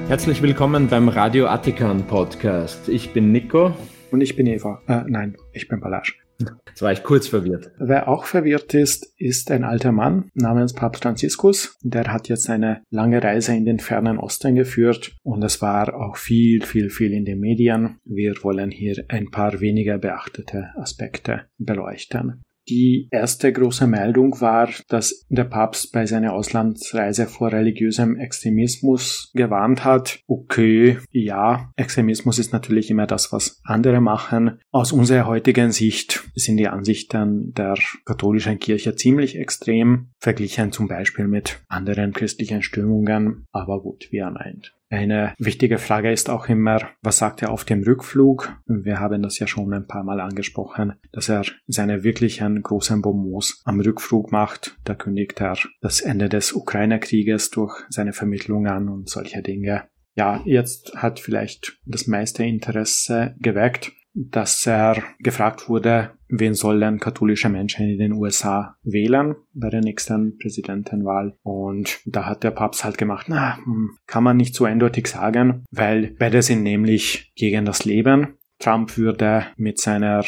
Herzlich willkommen beim Radio Attikan Podcast. Ich bin Nico. Und ich bin Eva. Ich bin Balázs. Jetzt war ich kurz verwirrt. Wer auch verwirrt ist ein alter Mann namens Papst Franziskus. Der hat jetzt eine lange Reise in den fernen Osten geführt und es war auch viel in den Medien. Wir wollen hier ein paar weniger beachtete Aspekte beleuchten. Die erste große Meldung war, dass der Papst bei seiner Auslandsreise vor religiösem Extremismus gewarnt hat. Okay, ja, Extremismus ist natürlich immer das, was andere machen. Aus unserer heutigen Sicht sind die Ansichten der katholischen Kirche ziemlich extrem, verglichen zum Beispiel mit anderen christlichen Strömungen. Aber gut, wie er meint. Eine wichtige Frage ist auch immer, was sagt er auf dem Rückflug? Wir haben das ja schon ein paar Mal angesprochen, dass er seine wirklichen großen Bonmots am Rückflug macht. Da kündigt er das Ende des Ukraine-Krieges durch seine Vermittlung an und solche Dinge. Ja, jetzt hat vielleicht das meiste Interesse geweckt, dass er gefragt wurde, wen sollen katholische Menschen in den USA wählen bei der nächsten Präsidentenwahl. Und da hat der Papst halt gemacht, kann man nicht so eindeutig sagen, weil beide sind nämlich gegen das Leben. Trump würde mit seiner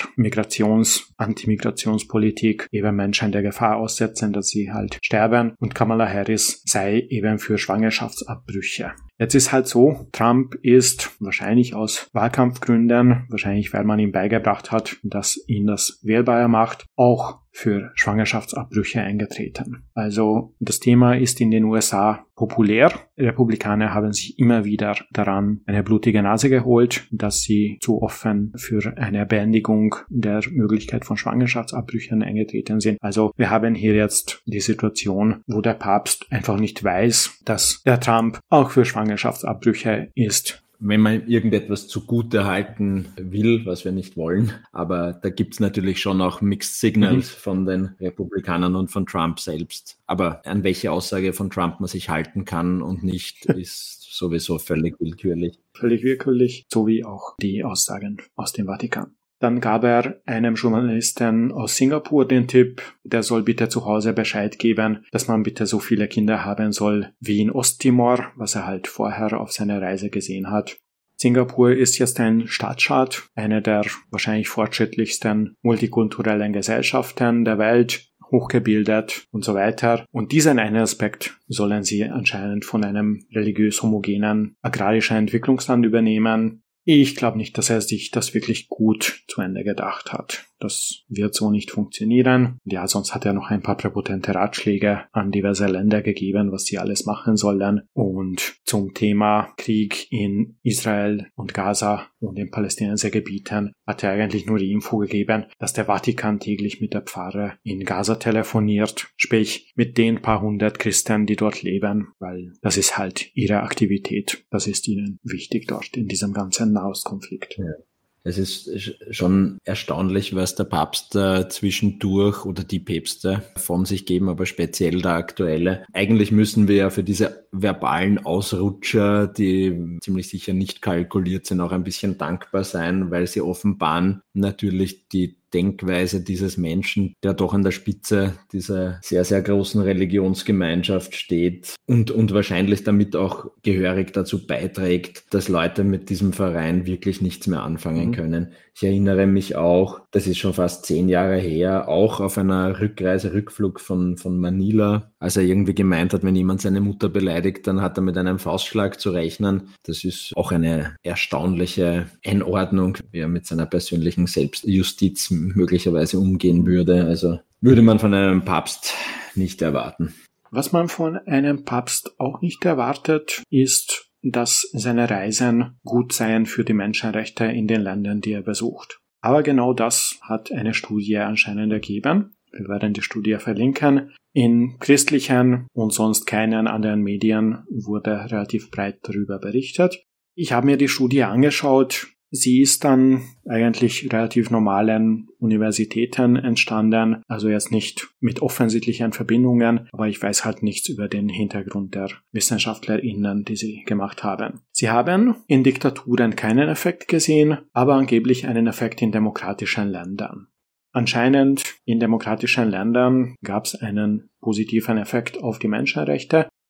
Antimigrationspolitik eben Menschen der Gefahr aussetzen, dass sie halt sterben, und Kamala Harris sei eben für Schwangerschaftsabbrüche. Jetzt ist halt so, Trump ist wahrscheinlich aus Wahlkampfgründen, wahrscheinlich weil man ihm beigebracht hat, dass ihn das wählbarer macht, auch für Schwangerschaftsabbrüche eingetreten. Also das Thema ist in den USA populär. Republikaner haben sich immer wieder daran eine blutige Nase geholt, dass sie zu offen für eine Beendigung der Möglichkeit von Schwangerschaftsabbrüchen eingetreten sind. Also wir haben hier jetzt die Situation, wo der Papst einfach nicht weiß, dass der Trump auch für Schwangerschaftsabbrüche ist. Wenn man irgendetwas zugute halten will, was wir nicht wollen, aber da gibt's natürlich schon auch Mixed Signals von den Republikanern und von Trump selbst. Aber an welche Aussage von Trump man sich halten kann und nicht, ist sowieso völlig willkürlich. Völlig willkürlich, so wie auch die Aussagen aus dem Vatikan. Dann gab er einem Journalisten aus Singapur den Tipp, der soll bitte zu Hause Bescheid geben, dass man bitte so viele Kinder haben soll wie in Osttimor, was er halt vorher auf seiner Reise gesehen hat. Singapur ist jetzt ein Stadtstaat, eine der wahrscheinlich fortschrittlichsten multikulturellen Gesellschaften der Welt, hochgebildet und so weiter. Und diesen einen Aspekt sollen sie anscheinend von einem religiös homogenen agrarischen Entwicklungsland übernehmen. Ich glaube nicht, dass er sich das wirklich gut zu Ende gedacht hat. Das wird so nicht funktionieren. Ja, sonst hat er noch ein paar präpotente Ratschläge an diverse Länder gegeben, was sie alles machen sollen. Und zum Thema Krieg in Israel und Gaza und den Palästinensergebieten hat er eigentlich nur die Info gegeben, dass der Vatikan täglich mit der Pfarre in Gaza telefoniert, sprich mit den paar hundert Christen, die dort leben, weil das ist halt ihre Aktivität. Das ist ihnen wichtig dort in diesem ganzen Nahostkonflikt. Ja. Es ist schon erstaunlich, was der Papst zwischendurch oder die Päpste von sich geben, aber speziell der aktuelle. Eigentlich müssen wir ja für diese verbalen Ausrutscher, die ziemlich sicher nicht kalkuliert sind, auch ein bisschen dankbar sein, weil sie offenbaren natürlich die Denkweise dieses Menschen, der doch an der Spitze dieser sehr, sehr großen Religionsgemeinschaft steht und wahrscheinlich damit auch gehörig dazu beiträgt, dass Leute mit diesem Verein wirklich nichts mehr anfangen können. Ich erinnere mich auch, das ist schon fast 10 Jahre her, auch auf einer Rückflug von Manila, als er irgendwie gemeint hat, wenn jemand seine Mutter beleidigt, dann hat er mit einem Faustschlag zu rechnen. Das ist auch eine erstaunliche Einordnung, wie er mit seiner persönlichen Selbstjustiz möglicherweise umgehen würde. Also würde man von einem Papst nicht erwarten. Was man von einem Papst auch nicht erwartet, ist, dass seine Reisen gut seien für die Menschenrechte in den Ländern, die er besucht. Aber genau das hat eine Studie anscheinend ergeben. Wir werden die Studie verlinken. In christlichen und sonst keinen anderen Medien wurde relativ breit darüber berichtet. Ich habe mir die Studie angeschaut. Sie ist dann eigentlich relativ normalen Universitäten entstanden, also jetzt nicht mit offensichtlichen Verbindungen, aber ich weiß halt nichts über den Hintergrund der WissenschaftlerInnen, die sie gemacht haben. Sie haben in Diktaturen keinen Effekt gesehen, aber angeblich einen Effekt in demokratischen Ländern. Anscheinend in demokratischen Ländern gab es einen positiven Effekt auf die Menschenrechte.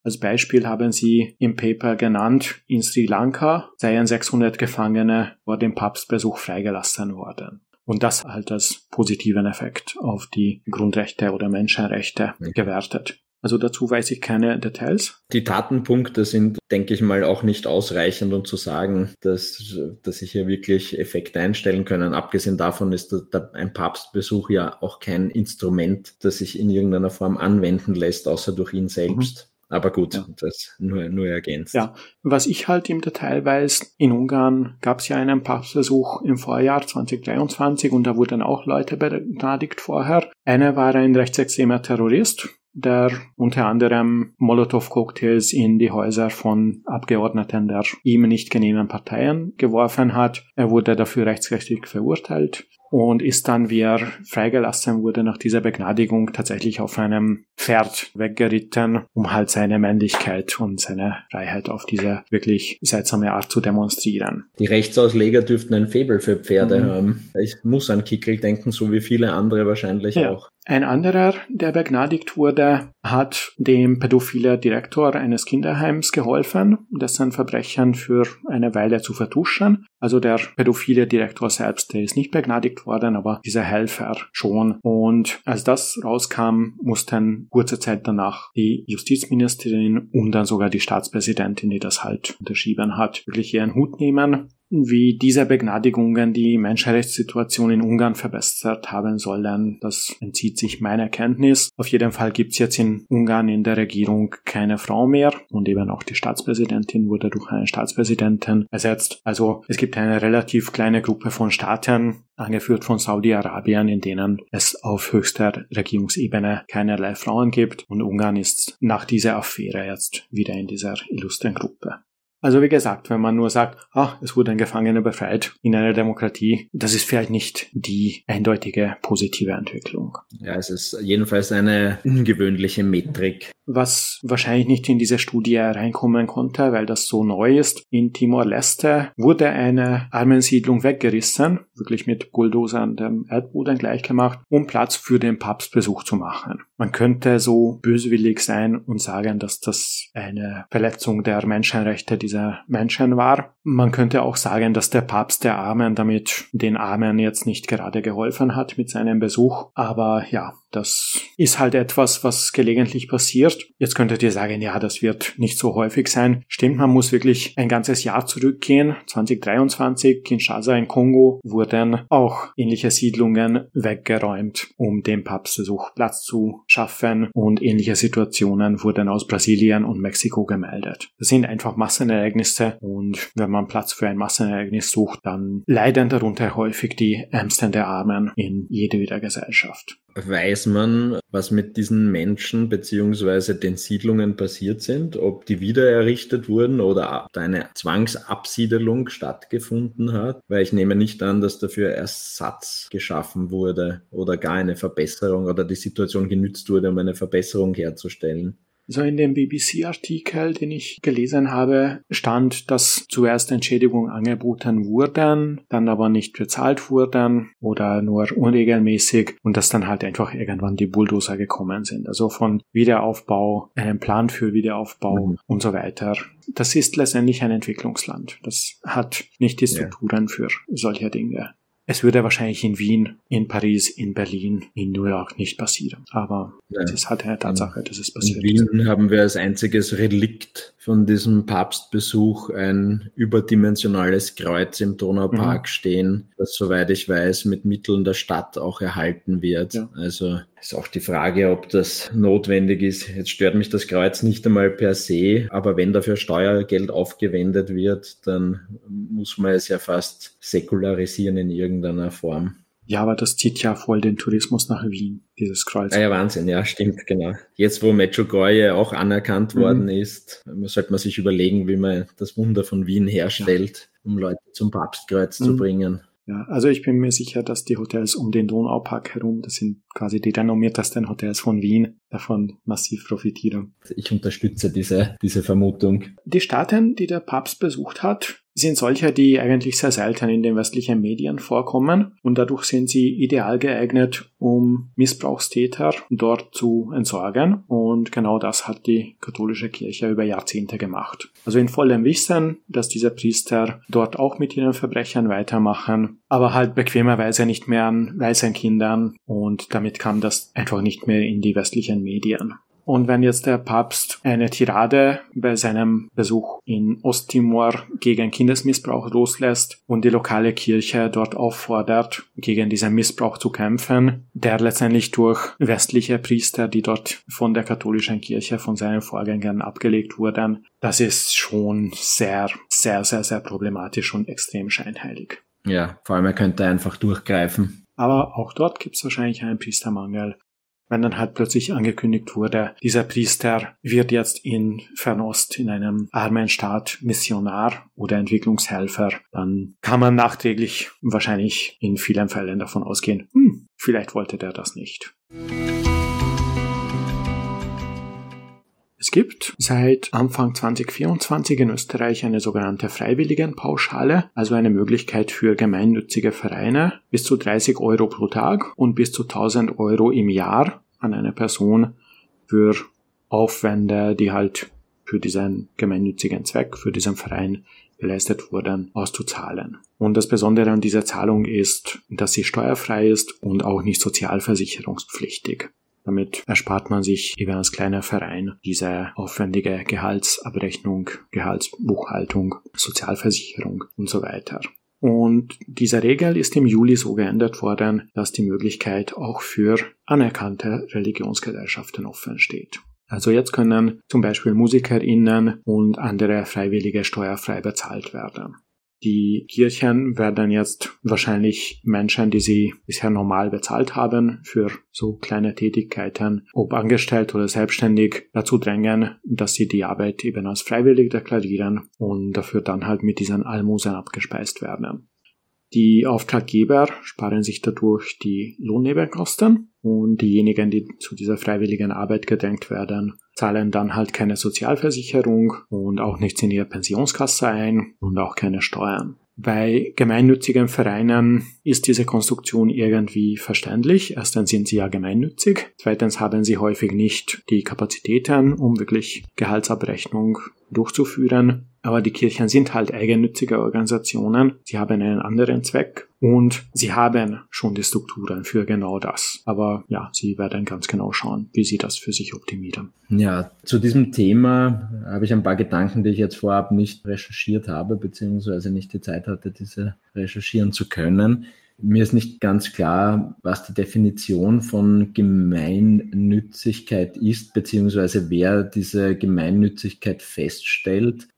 Als Beispiel haben sie im Paper genannt, in Sri Lanka seien 600 Gefangene vor dem Papstbesuch freigelassen worden. Und das halt als positiven Effekt auf die Grundrechte oder Menschenrechte gewertet. Also dazu weiß ich keine Details. Die Datenpunkte sind, denke ich mal, auch nicht ausreichend, um zu sagen, dass sich hier wirklich Effekte einstellen können. Abgesehen davon ist ein Papstbesuch ja auch kein Instrument, das sich in irgendeiner Form anwenden lässt, außer durch ihn selbst. Aber gut, ja. Das nur ergänzt. Ja, was ich halt im Detail weiß, in Ungarn gab es ja einen Papstbesuch im Vorjahr 2023 und da wurden auch Leute begnadigt vorher. Einer war ein rechtsextremer Terrorist, der unter anderem Molotow-Cocktails in die Häuser von Abgeordneten der ihm nicht genehmen Parteien geworfen hat. Er wurde dafür rechtsrechtlich verurteilt und ist dann, wie er freigelassen wurde, nach dieser Begnadigung tatsächlich auf einem Pferd weggeritten, um halt seine Männlichkeit und seine Freiheit auf diese wirklich seltsame Art zu demonstrieren. Die Rechtsausleger dürften ein Faible für Pferde haben. Ich muss an Kickel denken, so wie viele andere wahrscheinlich auch. Ein anderer, der begnadigt wurde, hat dem pädophilen Direktor eines Kinderheims geholfen, dessen Verbrechen für eine Weile zu vertuschen. Also der pädophile Direktor selbst, der ist nicht begnadigt worden, aber dieser Helfer schon. Und als das rauskam, mussten kurze Zeit danach die Justizministerin und dann sogar die Staatspräsidentin, die das halt unterschrieben hat, wirklich ihren Hut nehmen. Wie diese Begnadigungen die Menschenrechtssituation in Ungarn verbessert haben sollen, das entzieht sich meiner Kenntnis. Auf jeden Fall gibt's jetzt in Ungarn in der Regierung keine Frau mehr und eben auch die Staatspräsidentin wurde durch einen Staatspräsidenten ersetzt. Also es gibt eine relativ kleine Gruppe von Staaten, angeführt von Saudi-Arabien, in denen es auf höchster Regierungsebene keinerlei Frauen gibt und Ungarn ist nach dieser Affäre jetzt wieder in dieser illustren Gruppe. Also wie gesagt, wenn man nur sagt, es wurde ein Gefangener befreit in einer Demokratie, das ist vielleicht nicht die eindeutige positive Entwicklung. Ja, es ist jedenfalls eine ungewöhnliche Metrik. Was wahrscheinlich nicht in diese Studie reinkommen konnte, weil das so neu ist. In Timor-Leste wurde eine Armensiedlung weggerissen, wirklich mit Bulldozern dem Erdboden gleichgemacht, um Platz für den Papstbesuch zu machen. Man könnte so böswillig sein und sagen, dass das eine Verletzung der Menschenrechte dieser Menschen war. Man könnte auch sagen, dass der Papst der Armen damit den Armen jetzt nicht gerade geholfen hat mit seinem Besuch. Aber ja, das ist halt etwas, was gelegentlich passiert. Jetzt könntet ihr sagen, ja, das wird nicht so häufig sein. Stimmt, man muss wirklich ein ganzes Jahr zurückgehen. 2023, Kinshasa in Kongo, wurden auch ähnliche Siedlungen weggeräumt, um dem Papstbesuch Platz zu schaffen. Und ähnliche Situationen wurden aus Brasilien und Mexiko gemeldet. Das sind einfach Massenereignisse und wenn man Platz für ein Massenereignis sucht, dann leiden darunter häufig die Ärmsten der Armen in jedweder Gesellschaft. Weiß man, was mit diesen Menschen bzw. den Siedlungen passiert sind, ob die wieder errichtet wurden oder eine Zwangsabsiedelung stattgefunden hat? Weil ich nehme nicht an, dass dafür Ersatz geschaffen wurde oder gar eine Verbesserung oder die Situation genützt wurde, um eine Verbesserung herzustellen. So in dem BBC-Artikel, den ich gelesen habe, stand, dass zuerst Entschädigungen angeboten wurden, dann aber nicht bezahlt wurden oder nur unregelmäßig und dass dann halt einfach irgendwann die Bulldozer gekommen sind. Also von Wiederaufbau, einem Plan für Wiederaufbau und so weiter. Das ist letztendlich ein Entwicklungsland. Das hat nicht die Strukturen für solche Dinge. Es würde wahrscheinlich in Wien, in Paris, in Berlin, in New York nicht passieren. Aber es ist halt eine Tatsache, dass es passiert. In Wien haben wir als einziges Relikt von diesem Papstbesuch ein überdimensionales Kreuz im Donaupark stehen, das, soweit ich weiß, mit Mitteln der Stadt auch erhalten wird. Ja. Also ist auch die Frage, ob das notwendig ist. Jetzt stört mich das Kreuz nicht einmal per se, aber wenn dafür Steuergeld aufgewendet wird, dann muss man es ja fast säkularisieren in irgendeiner Form. Ja, aber das zieht ja voll den Tourismus nach Wien, dieses Kreuz. Ja, Wahnsinn, ja, stimmt, genau. Jetzt, wo Medjugorje auch anerkannt worden ist, sollte man sich überlegen, wie man das Wunder von Wien herstellt, um Leute zum Papstkreuz zu bringen. Ja, also ich bin mir sicher, dass die Hotels um den Donaupark herum, das sind quasi die renommiertesten Hotels von Wien, davon massiv profitieren. Ich unterstütze diese Vermutung. Die Staaten, die der Papst besucht hat, sind solche, die eigentlich sehr selten in den westlichen Medien vorkommen und dadurch sind sie ideal geeignet, um Missbrauchstäter dort zu entsorgen und genau das hat die katholische Kirche über Jahrzehnte gemacht. Also in vollem Wissen, dass diese Priester dort auch mit ihren Verbrechern weitermachen, aber halt bequemerweise nicht mehr an Waisenkindern und damit kam das einfach nicht mehr in die westlichen Medien. Und wenn jetzt der Papst eine Tirade bei seinem Besuch in Osttimor gegen Kindesmissbrauch loslässt und die lokale Kirche dort auffordert, gegen diesen Missbrauch zu kämpfen, der letztendlich durch westliche Priester, die dort von der katholischen Kirche, von seinen Vorgängern abgelegt wurden, das ist schon sehr, sehr, sehr, sehr problematisch und extrem scheinheilig. Ja, vor allem er könnte einfach durchgreifen. Aber auch dort gibt es wahrscheinlich einen Priestermangel. Wenn dann halt plötzlich angekündigt wurde, dieser Priester wird jetzt in Fernost in einem armen Staat Missionar oder Entwicklungshelfer, dann kann man nachträglich wahrscheinlich in vielen Fällen davon ausgehen, vielleicht wollte der das nicht. Es gibt seit Anfang 2024 in Österreich eine sogenannte Freiwilligenpauschale, also eine Möglichkeit für gemeinnützige Vereine, bis zu 30 € pro Tag und bis zu 1.000 € im Jahr an eine Person für Aufwände, die halt für diesen gemeinnützigen Zweck, für diesen Verein geleistet wurden, auszuzahlen. Und das Besondere an dieser Zahlung ist, dass sie steuerfrei ist und auch nicht sozialversicherungspflichtig. Damit erspart man sich eben als kleiner Verein diese aufwendige Gehaltsabrechnung, Gehaltsbuchhaltung, Sozialversicherung und so weiter. Und diese Regel ist im Juli so geändert worden, dass die Möglichkeit auch für anerkannte Religionsgesellschaften offen steht. Also jetzt können zum Beispiel MusikerInnen und andere Freiwillige steuerfrei bezahlt werden. Die Kirchen werden jetzt wahrscheinlich Menschen, die sie bisher normal bezahlt haben für so kleine Tätigkeiten, ob angestellt oder selbstständig, dazu drängen, dass sie die Arbeit eben als freiwillig deklarieren und dafür dann halt mit diesen Almosen abgespeist werden. Die Auftraggeber sparen sich dadurch die Lohnnebenkosten und diejenigen, die zu dieser freiwilligen Arbeit gedrängt werden, zahlen dann halt keine Sozialversicherung und auch nichts in ihre Pensionskasse ein und auch keine Steuern. Bei gemeinnützigen Vereinen ist diese Konstruktion irgendwie verständlich. Erstens sind sie ja gemeinnützig. Zweitens haben sie häufig nicht die Kapazitäten, um wirklich Gehaltsabrechnung durchzuführen. Aber die Kirchen sind halt eigennützige Organisationen. Sie haben einen anderen Zweck und sie haben schon die Strukturen für genau das. Aber ja, sie werden ganz genau schauen, wie sie das für sich optimieren. Ja, zu diesem Thema habe ich ein paar Gedanken, die ich jetzt vorab nicht recherchiert habe, beziehungsweise nicht die Zeit hatte, diese recherchieren zu können. Mir ist nicht ganz klar, was die Definition von Gemeinnützigkeit ist, beziehungsweise wer diese Gemeinnützigkeit feststellt,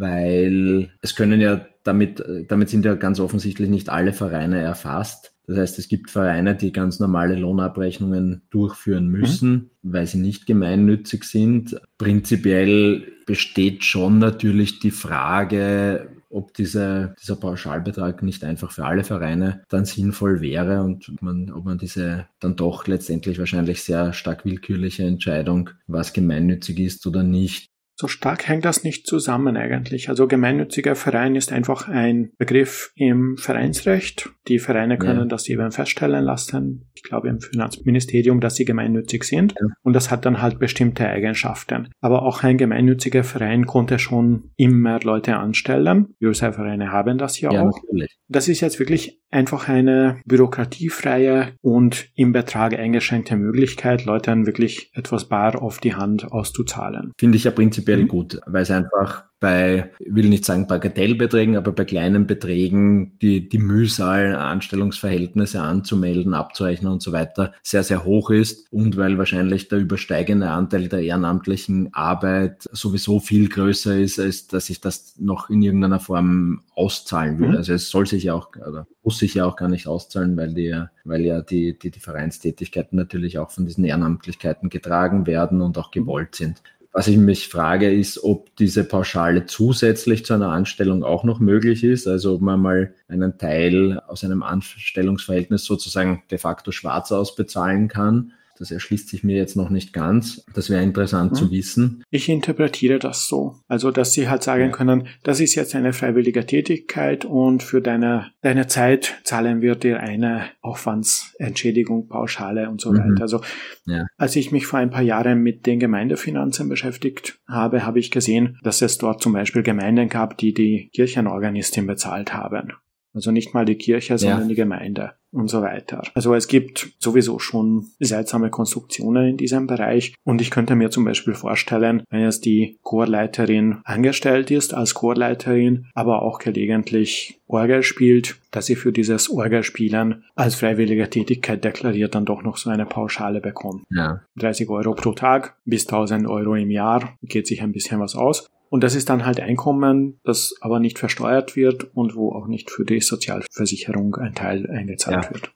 weil es können ja damit sind ja ganz offensichtlich nicht alle Vereine erfasst. Das heißt, es gibt Vereine, die ganz normale Lohnabrechnungen durchführen müssen, weil sie nicht gemeinnützig sind. Prinzipiell besteht schon natürlich die Frage, ob dieser Pauschalbetrag nicht einfach für alle Vereine dann sinnvoll wäre und ob man diese dann doch letztendlich wahrscheinlich sehr stark willkürliche Entscheidung, was gemeinnützig ist oder nicht. So stark hängt das nicht zusammen eigentlich. Also gemeinnütziger Verein ist einfach ein Begriff im Vereinsrecht. Die Vereine können das eben feststellen lassen. Ich glaube im Finanzministerium, dass sie gemeinnützig sind. Ja. Und das hat dann halt bestimmte Eigenschaften. Aber auch ein gemeinnütziger Verein konnte schon immer Leute anstellen. Vereine haben das ja auch. Natürlich. Das ist jetzt wirklich einfach eine bürokratiefreie und im Betrag eingeschränkte Möglichkeit, Leuten wirklich etwas bar auf die Hand auszuzahlen. Finde ich ja prinzipiell gut, weil es einfach bei, ich will nicht sagen Bagatellbeträgen, aber bei kleinen Beträgen die Mühsal, Anstellungsverhältnisse anzumelden, abzurechnen und so weiter sehr, sehr hoch ist und weil wahrscheinlich der übersteigende Anteil der ehrenamtlichen Arbeit sowieso viel größer ist, als dass sich das noch in irgendeiner Form auszahlen würde. Also es soll sich ja auch, oder muss sich ja auch gar nicht auszahlen, weil die Vereinstätigkeiten natürlich auch von diesen Ehrenamtlichkeiten getragen werden und auch gewollt sind. Was ich mich frage, ist, ob diese Pauschale zusätzlich zu einer Anstellung auch noch möglich ist, also ob man mal einen Teil aus einem Anstellungsverhältnis sozusagen de facto schwarz ausbezahlen kann Das erschließt sich mir jetzt noch nicht ganz. Das wäre interessant zu wissen. Ich interpretiere das so. Also, dass sie halt sagen können, das ist jetzt eine freiwillige Tätigkeit und für deine Zeit zahlen wir dir eine Aufwandsentschädigung, Pauschale und so weiter. Also, als ich mich vor ein paar Jahren mit den Gemeindefinanzen beschäftigt habe, habe ich gesehen, dass es dort zum Beispiel Gemeinden gab, die Kirchenorganistin bezahlt haben. Also nicht mal die Kirche, sondern die Gemeinde und so weiter. Also es gibt sowieso schon seltsame Konstruktionen in diesem Bereich und ich könnte mir zum Beispiel vorstellen, wenn jetzt die Chorleiterin angestellt ist als Chorleiterin, aber auch gelegentlich Orgel spielt, dass sie für dieses Orgelspielen als freiwillige Tätigkeit deklariert dann doch noch so eine Pauschale bekommt. 30 Euro pro Tag bis 1000 Euro im Jahr, geht sich ein bisschen was aus. Und das ist dann halt Einkommen, das aber nicht versteuert wird und wo auch nicht für die Sozialversicherung ein Teil eingezahlt wird.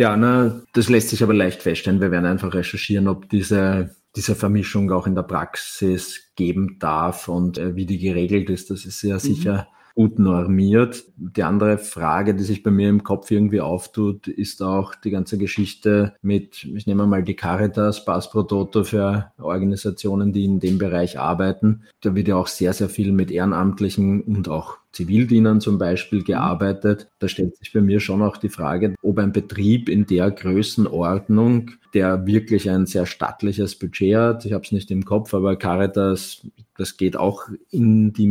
Ja, das lässt sich aber leicht feststellen. Wir werden einfach recherchieren, ob diese Vermischung auch in der Praxis geben darf und wie die geregelt ist. Das ist ja sicher gut normiert. Die andere Frage, die sich bei mir im Kopf irgendwie auftut, ist auch die ganze Geschichte mit, ich nehme mal die Caritas, Pass pro Toto für Organisationen, die in dem Bereich arbeiten. Da wird ja auch sehr, sehr viel mit Ehrenamtlichen und auch Zivildienern zum Beispiel gearbeitet. Da stellt sich bei mir schon auch die Frage, ob ein Betrieb in der Größenordnung, der wirklich ein sehr stattliches Budget hat, ich habe es nicht im Kopf, aber Caritas, das geht auch in die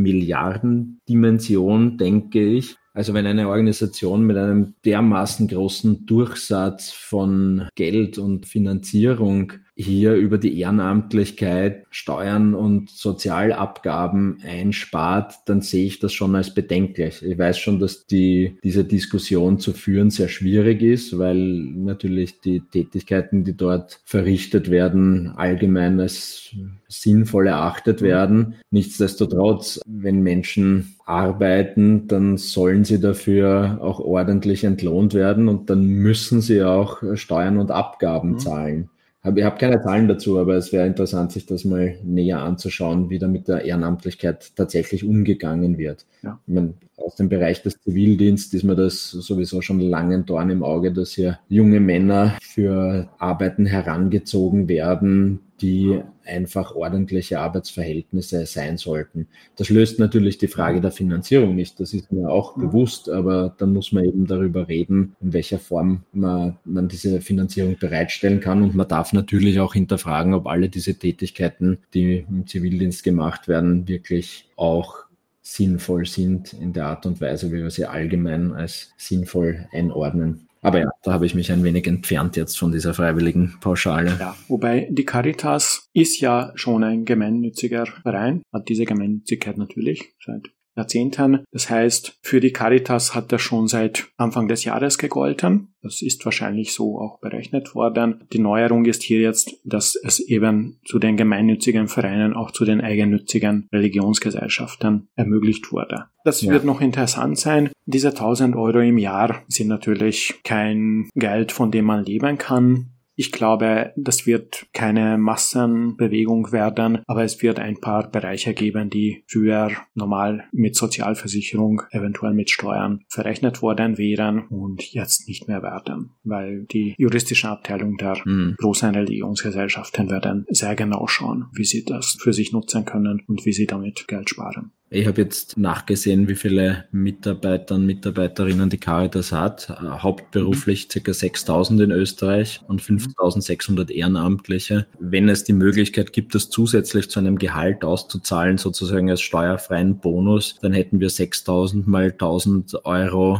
Milliardendimension, denke ich. Also wenn eine Organisation mit einem dermaßen großen Durchsatz von Geld und Finanzierung hier über die Ehrenamtlichkeit Steuern und Sozialabgaben einspart, dann sehe ich das schon als bedenklich. Ich weiß schon, dass diese Diskussion zu führen sehr schwierig ist, weil natürlich die Tätigkeiten, die dort verrichtet werden, allgemein als sinnvoll erachtet werden. Nichtsdestotrotz, wenn Menschen arbeiten, dann sollen sie dafür auch ordentlich entlohnt werden und dann müssen sie auch Steuern und Abgaben zahlen. Ich habe keine Zahlen dazu, aber es wäre interessant, sich das mal näher anzuschauen, wie da mit der Ehrenamtlichkeit tatsächlich umgegangen wird. Ja. Ich meine, aus dem Bereich des Zivildienstes ist mir das sowieso schon lange ein Dorn im Auge, dass hier junge Männer für Arbeiten herangezogen werden, die einfach ordentliche Arbeitsverhältnisse sein sollten. Das löst natürlich die Frage der Finanzierung nicht, das ist mir auch bewusst, aber dann muss man eben darüber reden, in welcher Form man diese Finanzierung bereitstellen kann und man darf natürlich auch hinterfragen, ob alle diese Tätigkeiten, die im Zivildienst gemacht werden, wirklich auch sinnvoll sind in der Art und Weise, wie wir sie allgemein als sinnvoll einordnen. Aber ja, da habe ich mich ein wenig entfernt jetzt von dieser freiwilligen Pauschale. Ja, wobei die Caritas ist ja schon ein gemeinnütziger Verein, hat diese Gemeinnützigkeit natürlich seit Jahrzehnten. Das heißt, für die Caritas hat das schon seit Anfang des Jahres gegolten. Das ist wahrscheinlich so auch berechnet worden. Die Neuerung ist hier jetzt, dass es eben zu den gemeinnützigen Vereinen, auch zu den eigennützigen Religionsgesellschaften ermöglicht wurde. Das wird noch interessant sein. Diese 1000 Euro im Jahr sind natürlich kein Geld, von dem man leben kann. Ich glaube, das wird keine Massenbewegung werden, aber es wird ein paar Bereiche geben, die früher normal mit Sozialversicherung, eventuell mit Steuern verrechnet worden wären und jetzt nicht mehr werden, weil die juristische Abteilung der großen Religionsgesellschaften werden sehr genau schauen, wie sie das für sich nutzen können und wie sie damit Geld sparen. Ich habe jetzt nachgesehen, wie viele Mitarbeiter und Mitarbeiterinnen die Caritas hat. Hauptberuflich ca. 6.000 in Österreich und 5.600 Ehrenamtliche. Wenn es die Möglichkeit gibt, das zusätzlich zu einem Gehalt auszuzahlen, sozusagen als steuerfreien Bonus, dann hätten wir 6.000 mal 1.000 Euro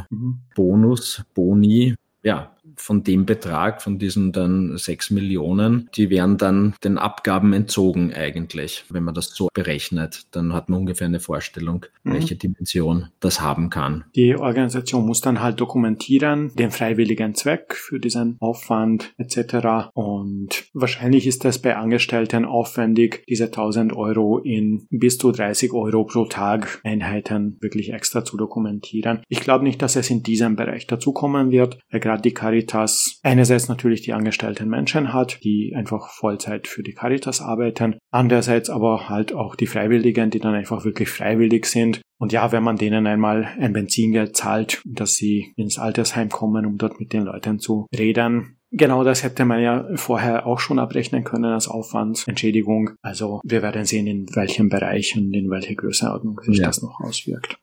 Boni. Ja, von dem Betrag, von diesen dann 6 Millionen, die wären dann den Abgaben entzogen eigentlich. Wenn man das so berechnet, dann hat man ungefähr eine Vorstellung, welche Dimension das haben kann. Die Organisation muss dann halt dokumentieren, den freiwilligen Zweck für diesen Aufwand etc. Und wahrscheinlich ist das bei Angestellten aufwendig, diese 1.000 Euro in bis zu 30 Euro pro Tag Einheiten wirklich extra zu dokumentieren. Ich glaube nicht, dass es in diesem Bereich dazukommen wird, weil gerade die Caritas einerseits natürlich die angestellten Menschen hat, die einfach Vollzeit für die Caritas arbeiten, andererseits aber halt auch die Freiwilligen, die dann einfach wirklich freiwillig sind. Und ja, wenn man denen einmal ein Benzingeld zahlt, dass sie ins Altersheim kommen, um dort mit den Leuten zu reden, Genau, das hätte man ja vorher auch schon abrechnen können als Aufwandsentschädigung. Also wir werden sehen, in welchem Bereich und in welcher Größenordnung sich das noch auswirkt.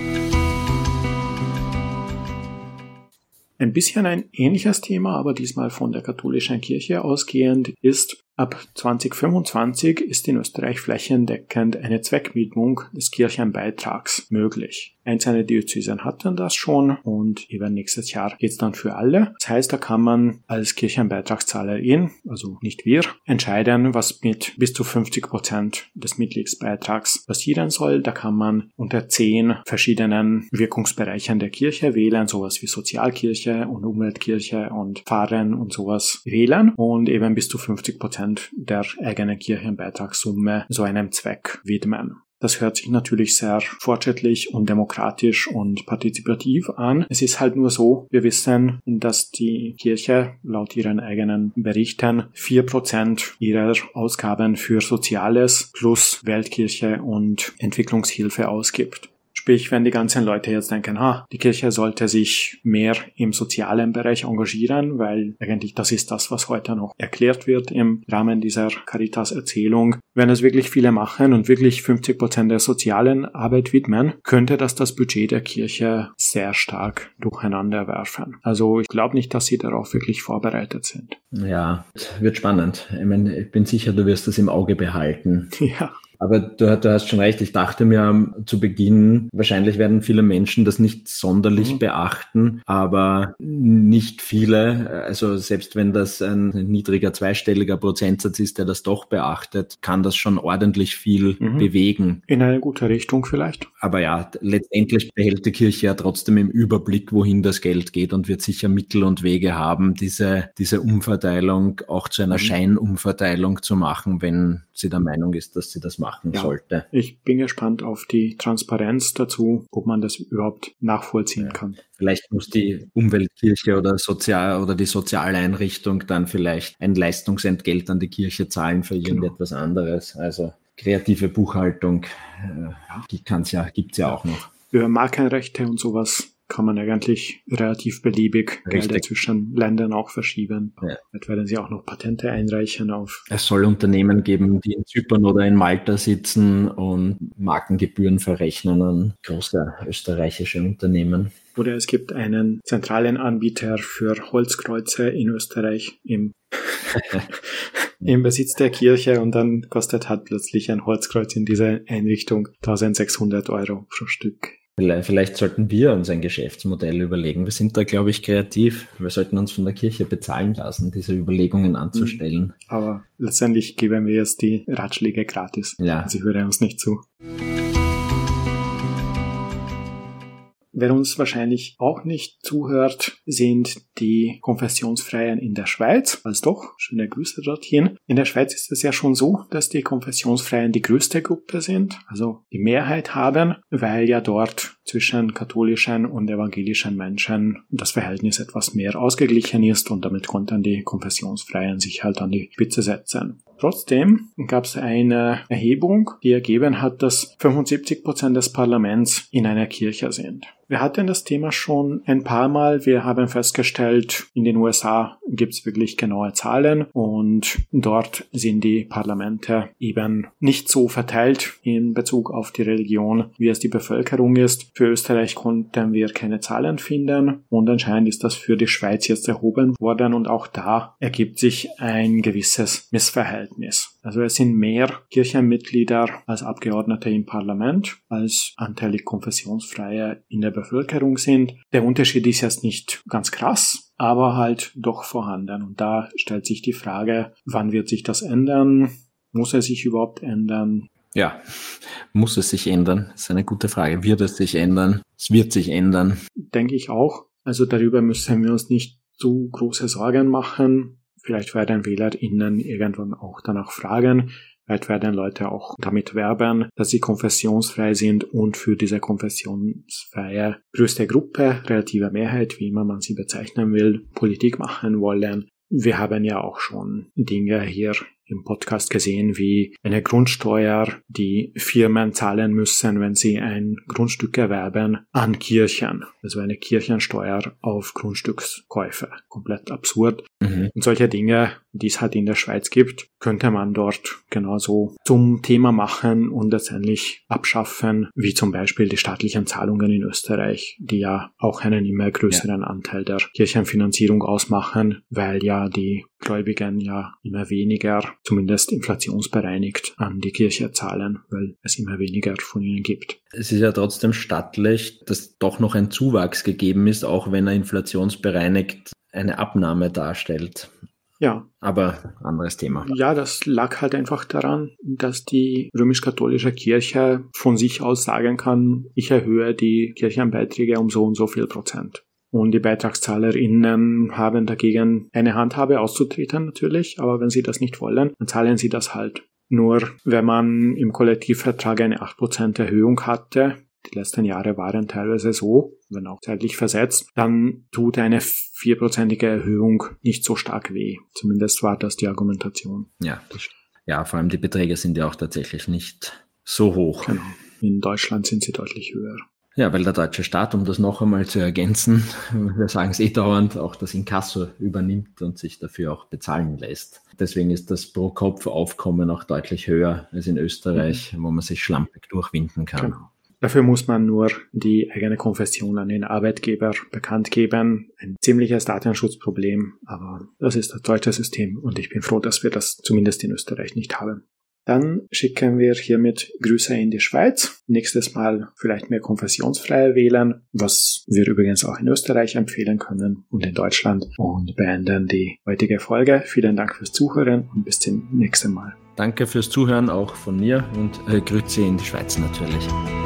Ein bisschen ein ähnliches Thema, aber diesmal von der katholischen Kirche ausgehend ist, ab 2025 ist in Österreich flächendeckend eine Zweckmietung des Kirchenbeitrags möglich. Einzelne Diözesen hatten das schon und eben nächstes Jahr geht's dann für alle. Das heißt, da kann man als Kirchenbeitragszahlerin, also nicht wir, entscheiden, was mit bis zu 50% des Mitgliedsbeitrags passieren soll. Da kann man unter 10 verschiedenen Wirkungsbereichen der Kirche wählen, sowas wie Sozialkirche und Umweltkirche und Pfarren und sowas wählen und eben bis zu 50% der eigenen Kirchenbeitragssumme so einem Zweck widmen. Das hört sich natürlich sehr fortschrittlich und demokratisch und partizipativ an. Es ist halt nur so, wir wissen, dass die Kirche laut ihren eigenen Berichten 4% ihrer Ausgaben für Soziales plus Weltkirche und Entwicklungshilfe ausgibt. Sprich, wenn die ganzen Leute jetzt denken, die Kirche sollte sich mehr im sozialen Bereich engagieren, weil eigentlich das ist das, was heute noch erklärt wird im Rahmen dieser Caritas-Erzählung. Wenn es wirklich viele machen und wirklich 50% der sozialen Arbeit widmen, könnte das Budget der Kirche sehr stark durcheinander werfen. Also ich glaube nicht, dass sie darauf wirklich vorbereitet sind. Ja, wird spannend. Ich bin sicher, du wirst das im Auge behalten. Ja. Aber du hast schon recht, ich dachte mir zu Beginn, wahrscheinlich werden viele Menschen das nicht sonderlich beachten, aber nicht viele, also selbst wenn das ein niedriger zweistelliger Prozentsatz ist, der das doch beachtet, kann das schon ordentlich viel bewegen. In eine gute Richtung vielleicht. Aber ja, letztendlich behält die Kirche ja trotzdem im Überblick, wohin das Geld geht und wird sicher Mittel und Wege haben, diese Umverteilung auch zu einer Scheinumverteilung zu machen, wenn sie der Meinung ist, dass sie das machen sollte. Ich bin gespannt auf die Transparenz dazu, ob man das überhaupt nachvollziehen kann. Vielleicht muss die Umweltkirche oder die Sozialeinrichtung dann vielleicht ein Leistungsentgelt an die Kirche zahlen für irgendetwas anderes. Also kreative Buchhaltung, gibt's ja auch noch. Über Markenrechte und sowas kann man eigentlich relativ beliebig Gelder zwischen Ländern auch verschieben. Ja. Vielleicht werden sie auch noch Patente einreichen auf. Es soll Unternehmen geben, die in Zypern oder in Malta sitzen und Markengebühren verrechnen an große österreichische Unternehmen. Oder es gibt einen zentralen Anbieter für Holzkreuze in Österreich im Besitz der Kirche und dann kostet halt plötzlich ein Holzkreuz in dieser Einrichtung 1.600 € pro Stück. Vielleicht sollten wir uns ein Geschäftsmodell überlegen. Wir sind da, glaube ich, kreativ. Wir sollten uns von der Kirche bezahlen lassen, diese Überlegungen anzustellen. Aber letztendlich geben wir jetzt die Ratschläge gratis. Ja. Sie hören uns nicht zu. Wer uns wahrscheinlich auch nicht zuhört, sind die Konfessionsfreien in der Schweiz. Also doch, schöne Grüße dorthin. In der Schweiz ist es ja schon so, dass die Konfessionsfreien die größte Gruppe sind, also die Mehrheit haben, weil ja dort zwischen katholischen und evangelischen Menschen das Verhältnis etwas mehr ausgeglichen ist und damit konnten die Konfessionsfreien sich halt an die Spitze setzen. Trotzdem gab es eine Erhebung, die ergeben hat, dass 75% des Parlaments in einer Kirche sind. Wir hatten das Thema schon ein paar Mal. Wir haben festgestellt, in den USA gibt es wirklich genaue Zahlen und dort sind die Parlamente eben nicht so verteilt in Bezug auf die Religion, wie es die Bevölkerung ist. Für Österreich konnten wir keine Zahlen finden und anscheinend ist das für die Schweiz jetzt erhoben worden und auch da ergibt sich ein gewisses Missverhältnis. Also es sind mehr Kirchenmitglieder als Abgeordnete im Parlament, als anteilig Konfessionsfreie in der Bevölkerung sind. Der Unterschied ist jetzt nicht ganz krass, aber halt doch vorhanden. Und da stellt sich die Frage, wann wird sich das ändern? Muss es sich überhaupt ändern? Ja, muss es sich ändern? Das ist eine gute Frage. Wird es sich ändern? Es wird sich ändern. Denke ich auch. Also darüber müssen wir uns nicht zu große Sorgen machen. Vielleicht werden WählerInnen irgendwann auch danach fragen. Vielleicht werden Leute auch damit werben, dass sie konfessionsfrei sind und für diese konfessionsfreie größte Gruppe, relative Mehrheit, wie immer man sie bezeichnen will, Politik machen wollen. Wir haben ja auch schon Dinge hier im Podcast gesehen, wie eine Grundsteuer, die Firmen zahlen müssen, wenn sie ein Grundstück erwerben, an Kirchen. Also eine Kirchensteuer auf Grundstückskäufe. Komplett absurd. Und solche Dinge, die es halt in der Schweiz gibt, könnte man dort genauso zum Thema machen und letztendlich abschaffen, wie zum Beispiel die staatlichen Zahlungen in Österreich, die ja auch einen immer größeren Anteil der Kirchenfinanzierung ausmachen, weil ja die Gläubigen ja immer weniger, zumindest inflationsbereinigt, an die Kirche zahlen, weil es immer weniger von ihnen gibt. Es ist ja trotzdem stattlich, dass doch noch ein Zuwachs gegeben ist, auch wenn er inflationsbereinigt eine Abnahme darstellt. Ja. Aber anderes Thema. Ja, das lag halt einfach daran, dass die römisch-katholische Kirche von sich aus sagen kann, ich erhöhe die Kirchenbeiträge um so und so viel Prozent. Und die BeitragszahlerInnen haben dagegen eine Handhabe auszutreten natürlich, aber wenn sie das nicht wollen, dann zahlen sie das halt. Nur wenn man im Kollektivvertrag eine 8% Erhöhung hatte, die letzten Jahre waren teilweise so, wenn auch zeitlich versetzt, dann tut eine 4%ige Erhöhung nicht so stark weh. Zumindest war das die Argumentation. Ja, vor allem die Beträge sind ja auch tatsächlich nicht so hoch. Genau. In Deutschland sind sie deutlich höher. Ja, weil der deutsche Staat, um das noch einmal zu ergänzen, wir sagen es dauernd, auch das Inkasso übernimmt und sich dafür auch bezahlen lässt. Deswegen ist das Pro-Kopf-Aufkommen auch deutlich höher als in Österreich, wo man sich schlampig durchwinden kann. Genau. Dafür muss man nur die eigene Konfession an den Arbeitgeber bekannt geben. Ein ziemliches Datenschutzproblem, aber das ist das deutsche System und ich bin froh, dass wir das zumindest in Österreich nicht haben. Dann schicken wir hiermit Grüße in die Schweiz. Nächstes Mal vielleicht mehr konfessionsfreie wählen, was wir übrigens auch in Österreich empfehlen können und in Deutschland. Und beenden die heutige Folge. Vielen Dank fürs Zuhören und bis zum nächsten Mal. Danke fürs Zuhören auch von mir und Grüße in die Schweiz natürlich.